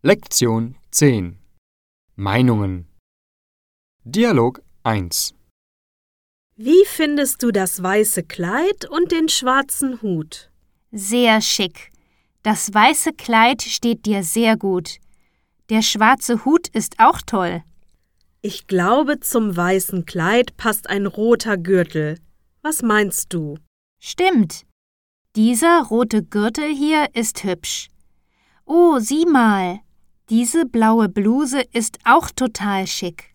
Lektion 10 Meinungen Dialog 1 Wie findest du das weiße Kleid und den schwarzen Hut? Sehr schick. Das weiße Kleid steht dir sehr gut. Der schwarze Hut ist auch toll. Ich glaube, zum weißen Kleid passt ein roter Gürtel. Was meinst du? Stimmt. Dieser rote Gürtel hier ist hübsch. Oh, sieh mal. Diese blaue Bluse ist auch total schick.